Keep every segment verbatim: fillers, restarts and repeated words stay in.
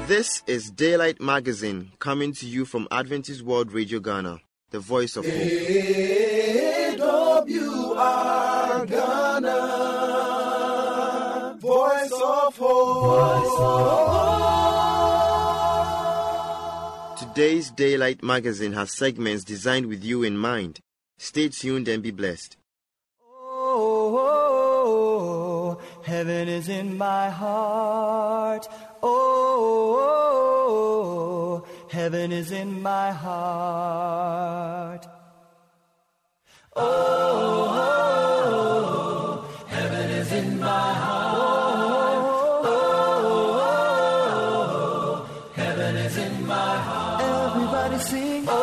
This is Daylight Magazine, coming to you from Adventist World Radio Ghana, the voice of hope. A W R Ghana, voice of hope. Voice of hope. Today's Daylight Magazine has segments designed with you in mind. Stay tuned and be blessed. Oh, oh, oh, heaven is in my heart. Oh, oh, oh, heaven is in my heart. Oh, oh, oh, heaven is in my heart. Oh, oh, oh, heaven is in my heart. Everybody sing. Oh,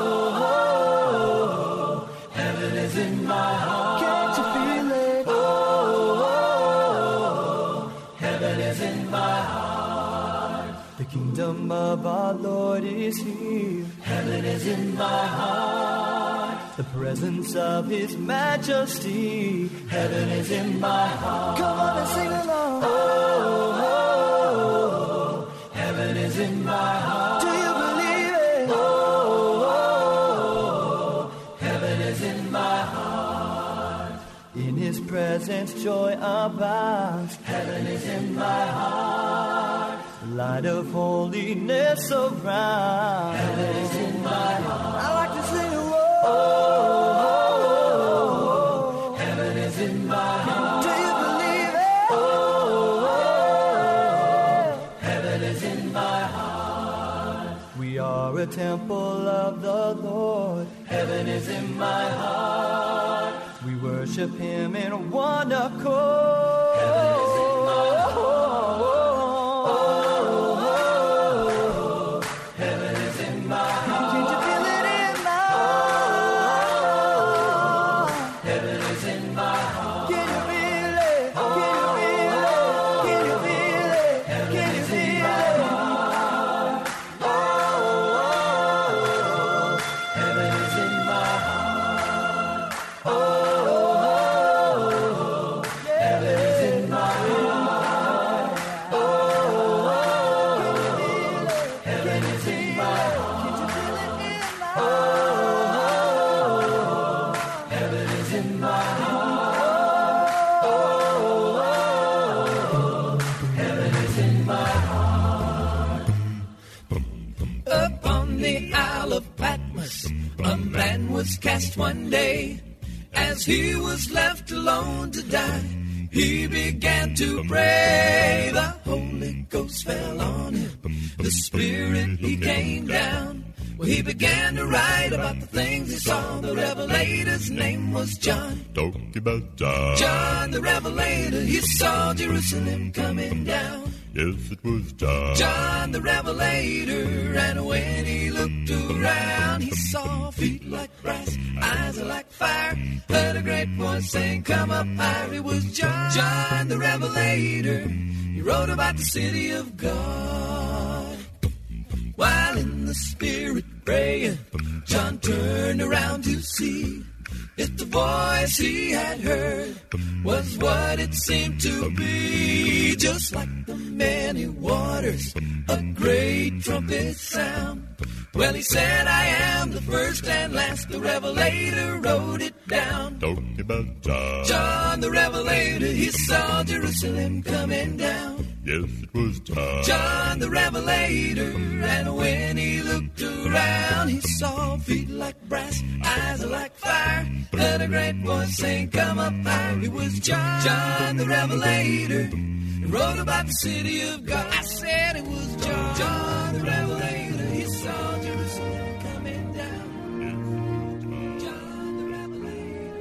oh, oh, heaven is in my heart. Can't you feel it? Oh, oh, oh, heaven is in my heart. The kingdom of our Lord is here. Heaven is in my heart. The presence of His majesty. Heaven is in my heart. Come on and sing along. Oh, oh, oh, heaven is in my heart. Do you believe it? Oh, oh, oh, heaven is in my heart. In His presence joy abounds. Heaven is in my heart. Light of holiness around. Heaven is in my heart. I like to sing. Oh, oh, oh, heaven is in my heart. Do you believe it? Oh, oh, heaven is in my heart. We are a temple of the Lord. Heaven is in my heart. We worship Him in one accord. Heaven is in my heart. Cast one day, as he was left alone to die, he began to pray. The Holy Ghost fell on him, the Spirit, he came down. Well, he began to write about the things he saw. The Revelator's name was John. Talking about John. John the Revelator, he saw Jerusalem coming down. Yes, it was John. John the Revelator, and when he looked around, he saw feet like brass, eyes like fire, heard a great voice saying, come up higher. It was John, John the Revelator. He wrote about the city of God. While in the Spirit praying, John turned around to see if the voice he had heard was what it seemed to be. Just like the many waters, a great trumpet sound. Well, he said, I am the first and last. The Revelator wrote it down. Talking about John. John the Revelator, he saw Jerusalem coming down. Yes, it was John. John the Revelator, and when he looked around, he saw feet like brass, eyes like fire, heard a great voice saying, come up higher. It was John, John the Revelator. He wrote about the city of God. I said it was John, John the Revelator. He saw Jerusalem coming down. John the Revelator.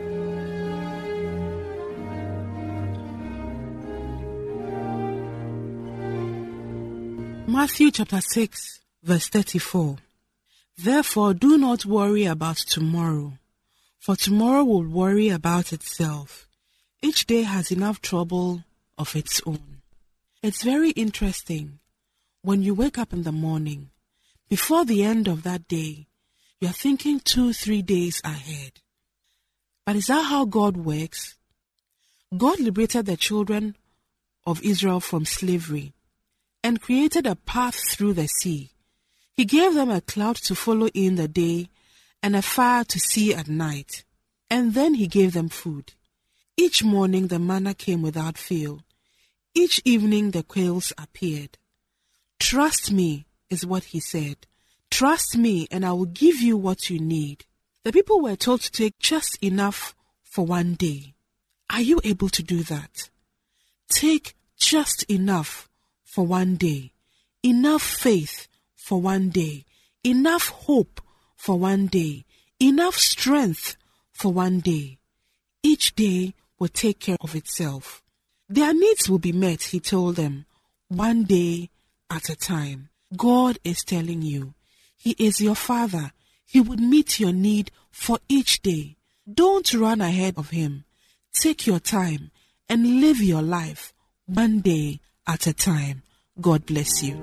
Matthew chapter six, verse thirty-four. Therefore, do not worry about tomorrow, for tomorrow will worry about itself. Each day has enough trouble of its own. It's very interesting. When you wake up in the morning, before the end of that day, you are thinking two, three days ahead. But is that how God works? God liberated the children of Israel from slavery. and created a path through the sea. He gave them a cloud to follow in the day and a fire to see at night. And then he gave them food. Each morning the manna came without fail. Each evening the quails appeared. Trust me, is what he said. Trust me, and I will give you what you need. The people were told to take just enough for one day. Are you able to do that? Take just enough for one day. Enough faith for one day. Enough hope for one day. Enough strength for one day. Each day will take care of itself. Their needs will be met, he told them, one day at a time. God is telling you, he is your Father. He would meet your need for each day. Don't run ahead of him. Take your time and live your life one day at a time. God bless you.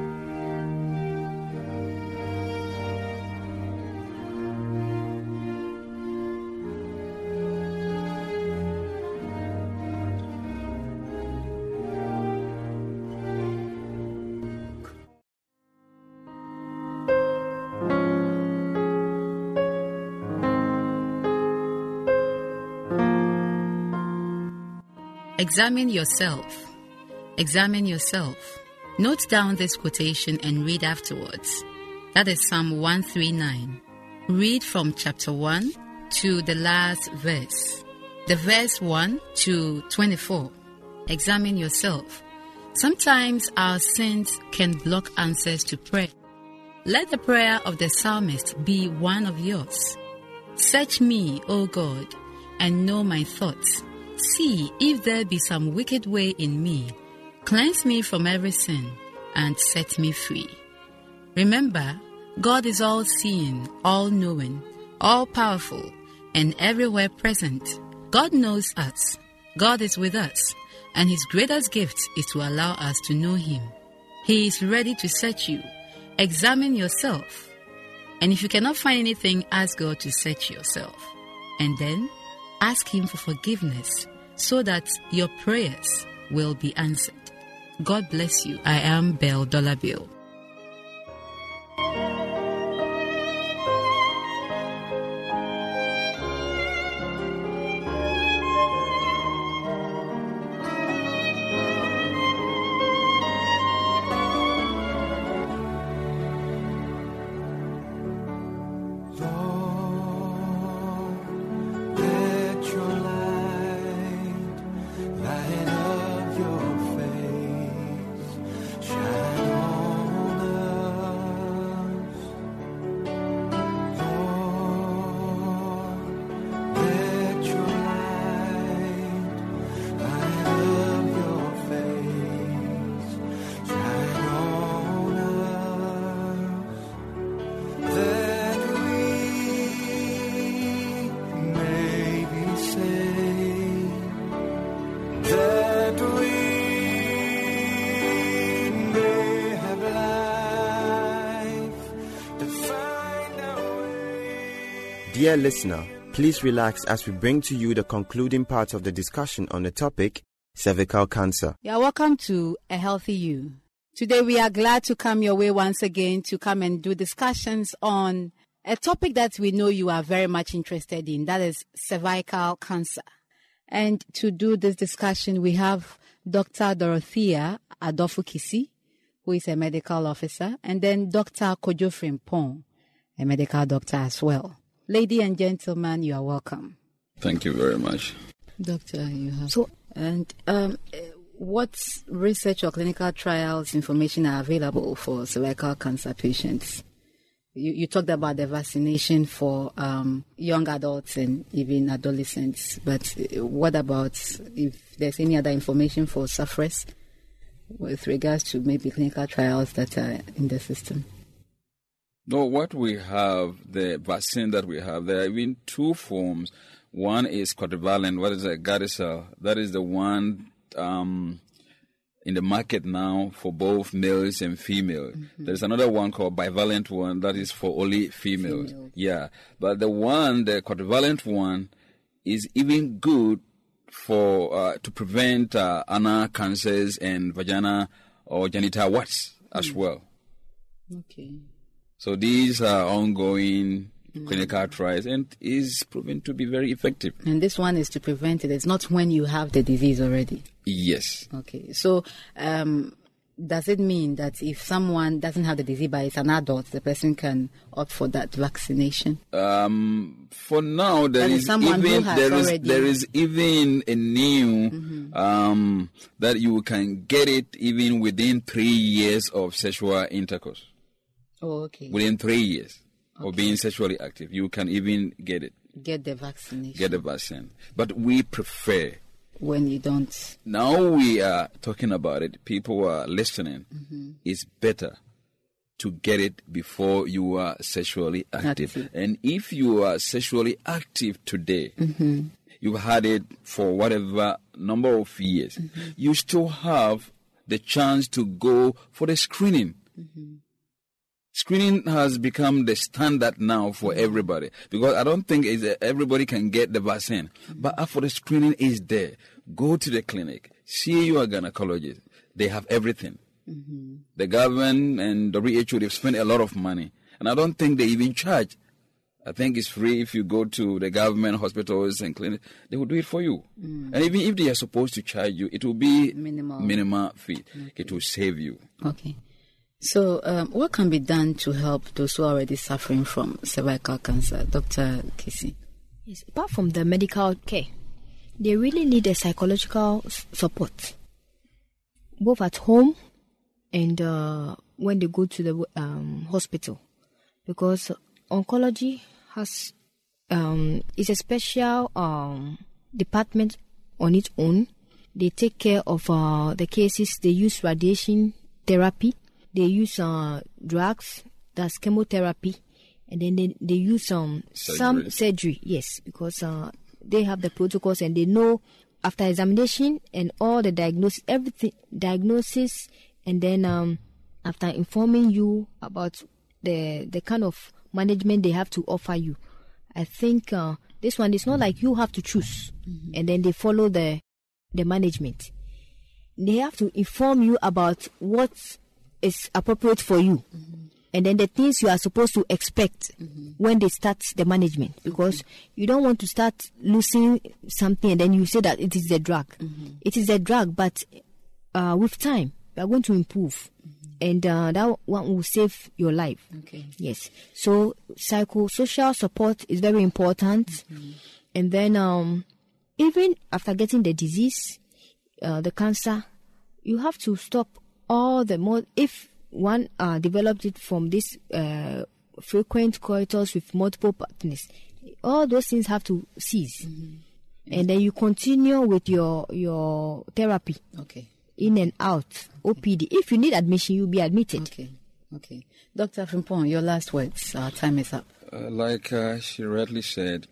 Examine yourself. Examine yourself. Note down this quotation and read afterwards. That is Psalm one thirty-nine. Read from chapter one to the last verse. The verse one to twenty-four. Examine yourself. Sometimes our sins can block answers to prayer. Let the prayer of the psalmist be one of yours. Search me, O God, and know my thoughts. See if there be some wicked way in me. Cleanse me from every sin and set me free. Remember, God is all-seeing, all-knowing, all-powerful, and everywhere present. God knows us. God is with us, and his greatest gift is to allow us to know him. He is ready to search you. Examine yourself. And if you cannot find anything, ask God to search yourself. And then ask him for forgiveness so that your prayers will be answered. God bless you. I am Belle Dollar Bill. Dear listener, please relax as we bring to you the concluding part of the discussion on the topic, cervical cancer. You are welcome to A Healthy You. Today we are glad to come your way once again to come and do discussions on a topic that we know you are very much interested in, that is cervical cancer. And to do this discussion, we have Doctor Dorothea Adolfo-Kisi, who is a medical officer, and then Doctor Kojo Frimpong, a medical doctor as well. Ladies and gentlemen, you are welcome. Thank you very much. Doctor, you have... So, and um, what research or clinical trials information are available for cervical cancer patients? You, you talked about the vaccination for um, young adults and even adolescents, but what about if there's any other information for sufferers with regards to maybe clinical trials that are in the system? No, what we have, the vaccine that we have, there are even two forms. One is quadrivalent, what is a Gardasil? That is the one um, in the market now for both males and females. Mm-hmm. There's another one called bivalent one that is for only females. Female. Yeah, but the one, the quadrivalent one, is even good for uh, to prevent uh, anal cancers and vaginal or genital warts as well. Okay. So these are ongoing mm. clinical trials and is proven to be very effective. And this one is to prevent it. It's not when you have the disease already. Yes. Okay. So um, does it mean that if someone doesn't have the disease but is an adult, the person can opt for that vaccination? Um, for now, there and is even there is already... there is even a new mm-hmm. um, that you can get it even within three years of sexual intercourse. Oh, okay. Within three years okay. of being sexually active, you can even get it. Get the vaccination. Get the vaccine. But we prefer... When you don't... Now we are talking about it, people are listening. Mm-hmm. It's better to get it before you are sexually active. active. And if you are sexually active today, mm-hmm. you've had it for whatever number of years, mm-hmm. you still have the chance to go for the screening. Mm-hmm. Screening has become the standard now for everybody because I don't think it's, uh, everybody can get the vaccine. Mm-hmm. But after the screening is there, go to the clinic, see your gynecologist. They have everything. Mm-hmm. The government and W H O, they've spent a lot of money. And I don't think they even charge. I think it's free if you go to the government hospitals and clinics. They will do it for you. Mm-hmm. And even if they are supposed to charge you, it will be minimal, minimal fee. Okay. It will save you. Okay. So, um, what can be done to help those who are already suffering from cervical cancer, Doctor Casey? Yes, apart from the medical care, they really need a psychological s- support, both at home and uh, when they go to the um, hospital, because oncology has um, is a special um, department on its own. They take care of uh, the cases. They use radiation therapy. They use uh, drugs, that's chemotherapy, and then they, they use um, some surgery, yes, because uh, they have the protocols and they know after examination and all the diagnosis, everything, diagnosis, and then um, after informing you about the the kind of management they have to offer you. I think uh, this one is not like you have to choose, mm-hmm. and then they follow the the management. They have to inform you about what is appropriate for you, mm-hmm. and then the things you are supposed to expect mm-hmm. when they start the management, because okay. you don't want to start losing something and then you say that it is the drug. Mm-hmm. It is a drug, but uh, with time we are going to improve, mm-hmm. and uh, that one will save your life. Okay. Yes. So psychosocial support is very important, mm-hmm. and then um, even after getting the disease, uh, the cancer, you have to stop all the more, if one uh, developed it from this uh, frequent coitus with multiple partners, all those things have to cease, mm-hmm. and then you continue with your your therapy. Okay. In and out, okay. O P D. If you need admission, you'll be admitted. Okay. Okay. Doctor Frimpong, your last words. Our time is up. Uh, like uh, she rightly said,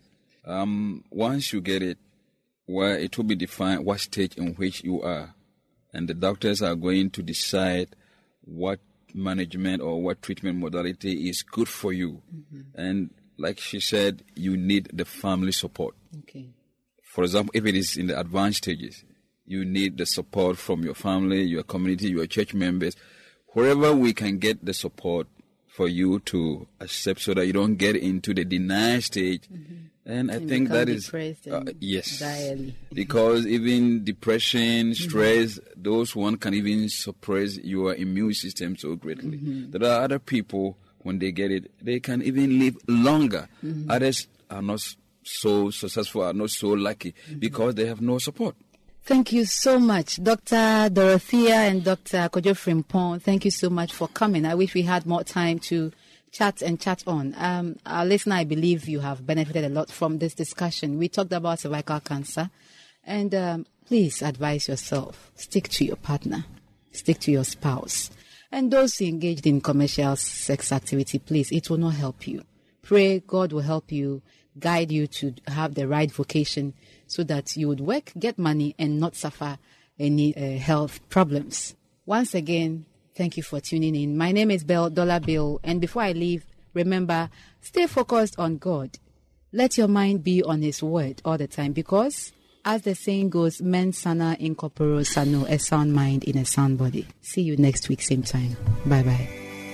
um, once you get it, where it will be defined what stage in which you are. And the doctors are going to decide what management or what treatment modality is good for you. Mm-hmm. And like she said, you need the family support. Okay. For example, if it is in the advanced stages, you need the support from your family, your community, your church members. Wherever we can get the support for you to accept so that you don't get into the denial stage. Mm-hmm. And I and think that is, uh, yes, because even depression, stress, mm-hmm. those one can even suppress your immune system so greatly. Mm-hmm. There are other people, when they get it, they can even live longer. Mm-hmm. Others are not so successful, are not so lucky, mm-hmm. because they have no support. Thank you so much, Doctor Dorothea and Doctor Kojo Frimpong. Thank you so much for coming. I wish we had more time to chat and chat on. Um, our listener, I believe you have benefited a lot from this discussion. We talked about cervical cancer, and um, please advise yourself. Stick to your partner. Stick to your spouse. And those engaged in commercial sex activity, please, it will not help you. Pray God will help you, guide you to have the right vocation so that you would work, get money, and not suffer any uh, health problems. Once again, thank you for tuning in. My name is Belle Dollar Bill, and before I leave, remember, stay focused on God. Let your mind be on His word all the time, because As the saying goes, mens sana in corpore sano, a sound mind in a sound body. See you next week, same time. Bye-bye.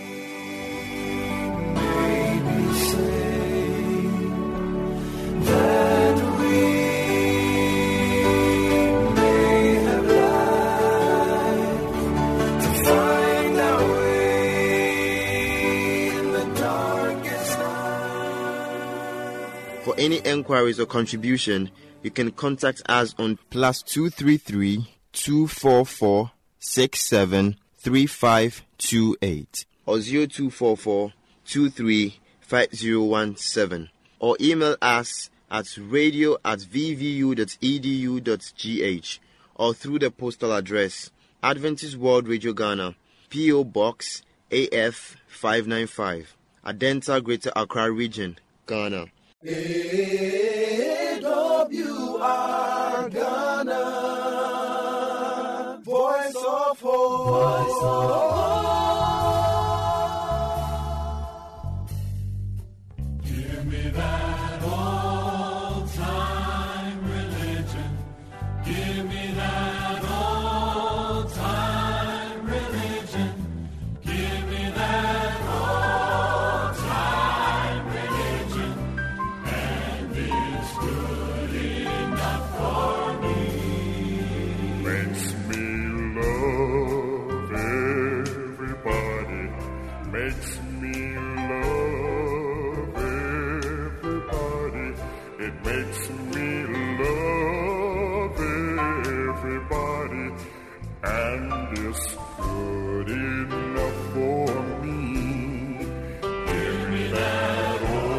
For any enquiries or contribution, you can contact us on plus two three three two four four six seven three five two eight or zero two four four two three five zero one seven, or email us at radio at v v u dot e d u dot g h or through the postal address Adventist World Radio Ghana, P O Box A F five ninety-five, Adenta, Greater Accra Region, Ghana. A W R Ghana, Voice of Hope. Voice of Hope. Give me that old-time religion. Give me that old-time religion. Give me that old-time religion. And it's good enough for me. Makes me love everybody. Makes me love everybody. It makes me love everybody. And it's good enough for me. Give me that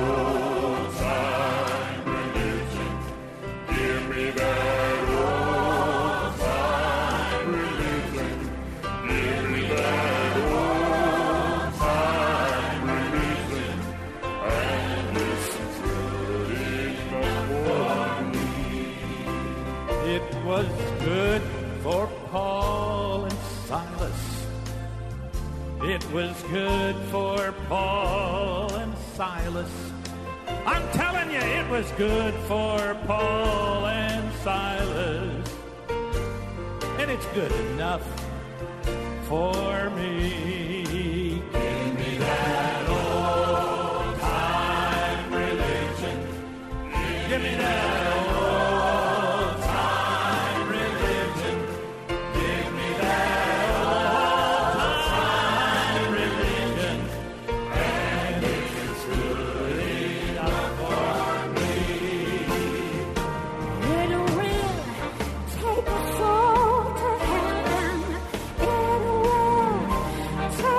old-time religion. Give me that old-time religion. Give me that old-time religion. And it's good enough for me. It was good for Paul and Silas. It was good for Paul and Silas. I'm telling you, it was good for Paul and Silas. And it's good enough for me. Give me that old time religion. Give me that old time religion. Give me that old time religion. And it's good enough for me. It will take us all to heaven. It will take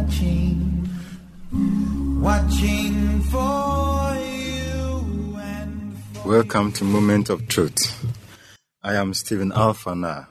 watching, watching for you and for Welcome to Moment of Truth. I am Stephen Alfana.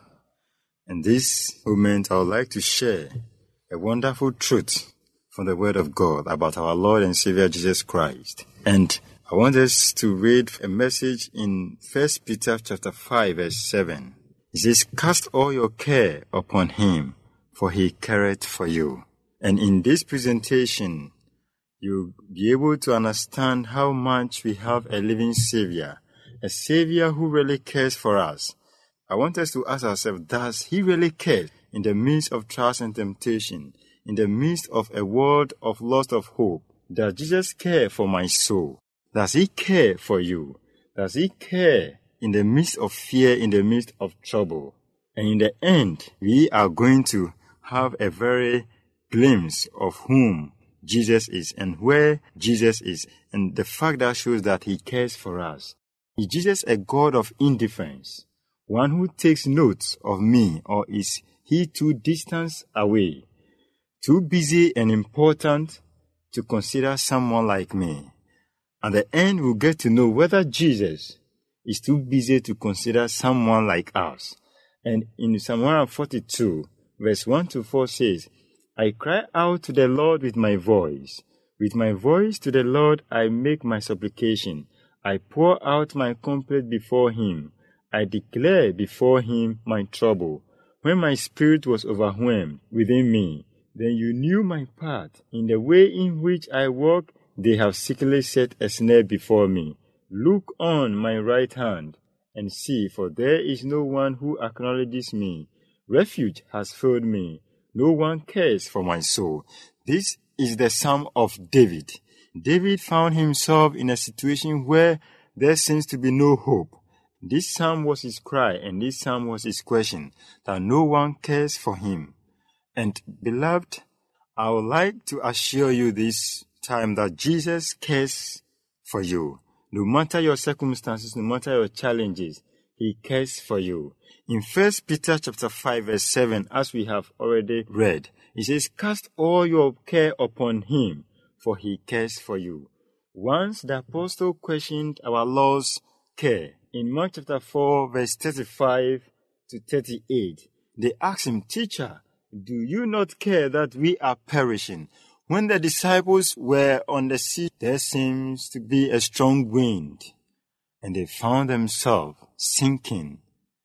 In this moment, I would like to share a wonderful truth from the Word of God about our Lord and Savior Jesus Christ. And I want us to read a message in First Peter chapter five, verse seven. It says, "Cast all your care upon him, for he careth for you." And in this presentation, you'll be able to understand how much we have a living Savior, a Savior who really cares for us. I want us to ask ourselves, does he really care in the midst of trials and temptation, in the midst of a world of loss of hope? Does Jesus care for my soul? Does he care for you? Does he care in the midst of fear, in the midst of trouble? And in the end, we are going to have a very glimpse of whom Jesus is and where Jesus is, and the fact that shows that he cares for us. Is Jesus a God of indifference, one who takes notes of me, or is he too distant away, too busy and important to consider someone like me? At the end, we'll get to know whether Jesus is too busy to consider someone like us. And in Psalm one forty-two, verse one to four says, "I cry out to the Lord with my voice. With my voice to the Lord I make my supplication. I pour out my complaint before him. I declare before him my trouble. When my spirit was overwhelmed within me, then you knew my path. In the way in which I walk, they have secretly set a snare before me. Look on my right hand and see, for there is no one who acknowledges me. Refuge has failed me. No one cares for my soul." This is the Psalm of David. David found himself in a situation where there seems to be no hope. This psalm was his cry, and this psalm was his question, that no one cares for him. And beloved, I would like to assure you this time that Jesus cares for you. No matter your circumstances, no matter your challenges, he cares for you. In First Peter chapter five, verse seven, as we have already read, it says, "Cast all your care upon him, for he cares for you." Once the apostle questioned our Lord's care. In Mark chapter four, verse thirty-five to thirty-eight, they asked him, "Teacher, do you not care that we are perishing?" When the disciples were on the sea, there seems to be a strong wind, and they found themselves sinking.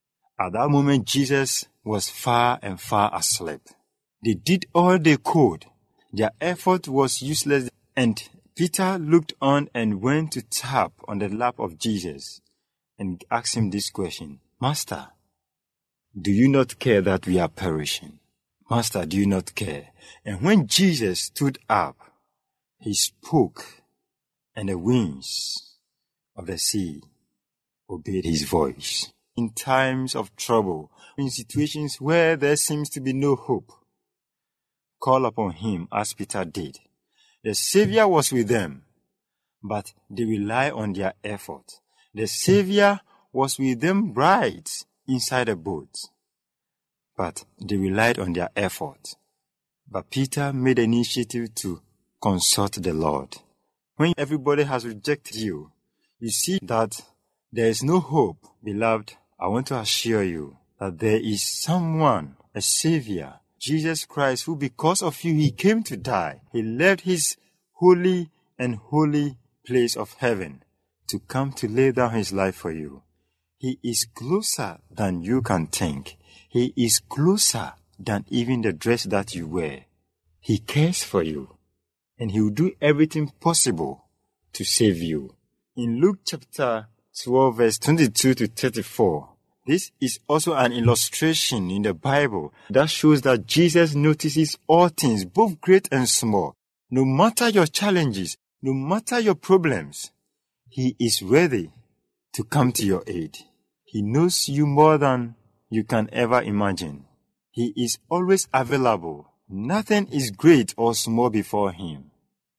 At that moment, Jesus was far and far asleep. They did all they could. Their effort was useless, and Peter looked on and went to tap on the lap of Jesus and asked him this question, "Master, do you not care that we are perishing? Master, do you not care?" And when Jesus stood up, he spoke, and the winds of the sea obeyed his voice. In times of trouble, in situations where there seems to be no hope, call upon him as Peter did. The Savior was with them, but they rely on their effort. The Savior was with them right inside the boat, but they relied on their effort. But Peter made the initiative to consult the Lord. When everybody has rejected you, you see that there is no hope. Beloved, I want to assure you that there is someone, a Savior, Jesus Christ, who because of you, he came to die. He left his holy and holy place of heaven to come to lay down his life for you. He is closer than you can think. He is closer than even the dress that you wear. He cares for you, and he will do everything possible to save you. In Luke chapter twelve, verse twenty-two to thirty-four, this is also an illustration in the Bible that shows that Jesus notices all things, both great and small. No matter your challenges, no matter your problems, he is ready to come to your aid. He knows you more than you can ever imagine. He is always available. Nothing is great or small before him.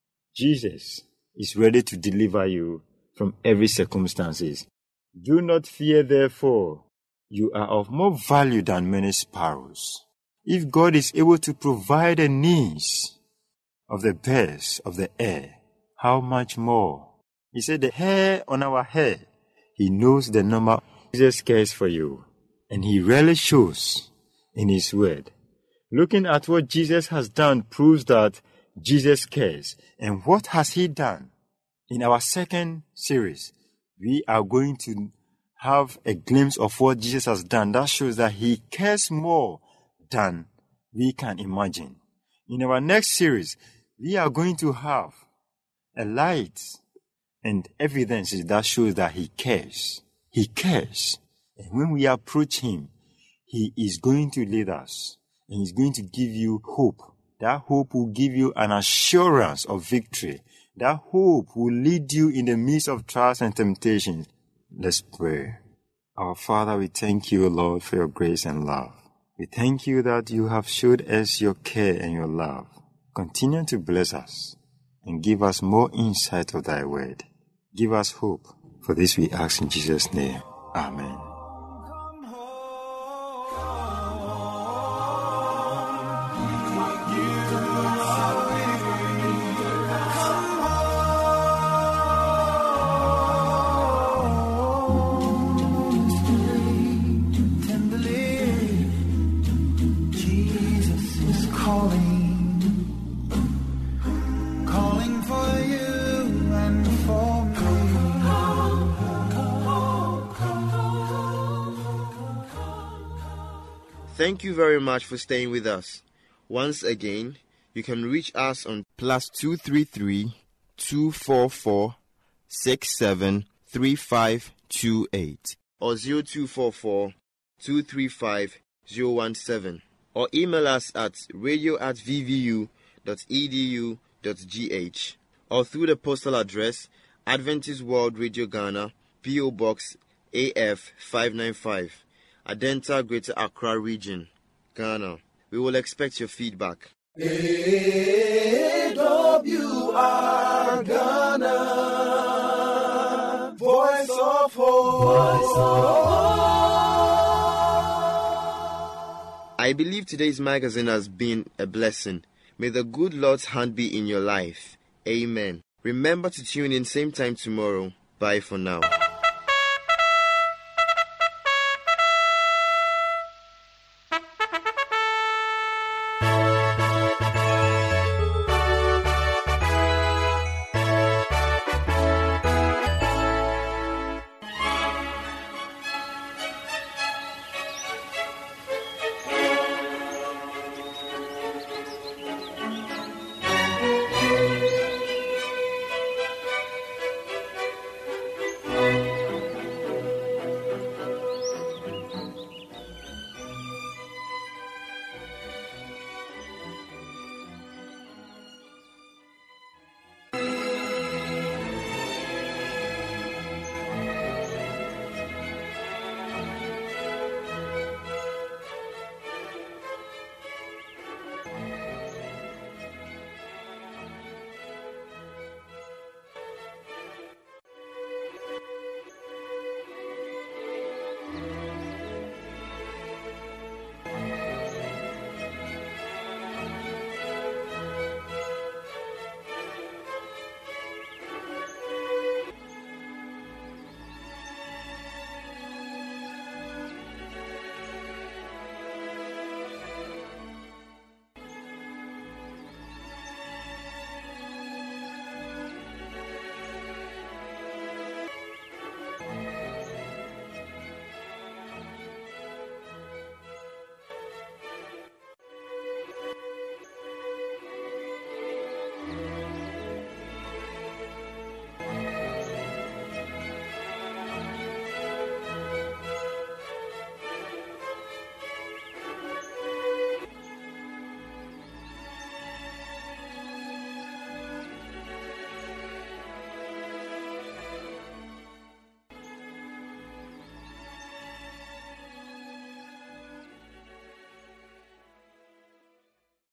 Jesus is ready to deliver you from every circumstances. Do not fear, therefore. You are of more value than many sparrows. If God is able to provide the needs of the birds of the air, how much more? He said the hair on our head, he knows the number. Jesus cares for you, and he really shows in his word. Looking at what Jesus has done proves that Jesus cares. And what has he done? In our second series, we are going to have a glimpse of what Jesus has done. That shows that he cares more than we can imagine. In our next series, we are going to have a light and evidence that shows that he cares. He cares. And when we approach him, he is going to lead us. And he's going to give you hope. That hope will give you an assurance of victory. That hope will lead you in the midst of trials and temptations. Let's pray. Our Father, we thank you, Lord, for your grace and love. We thank you that you have showed us your care and your love. Continue to bless us and give us more insight of thy word. Give us hope. For this we ask in Jesus' name. Amen. Thank you very much for staying with us. Once again, you can reach us on plus two three three, two four four, six seven three five two eight or zero two four four, two three five, zero one seven or email us at radio at v v u dot e d u dot g h or through the postal address Adventist World Radio Ghana, P O Box A F five ninety-five. Adenta, Greater Accra Region, Ghana. We will expect your feedback. A W R Ghana, Voice of Hope. Voice of Hope. I believe today's magazine has been a blessing. May the good Lord's hand be in your life. Amen. Remember to tune in same time tomorrow. Bye for now.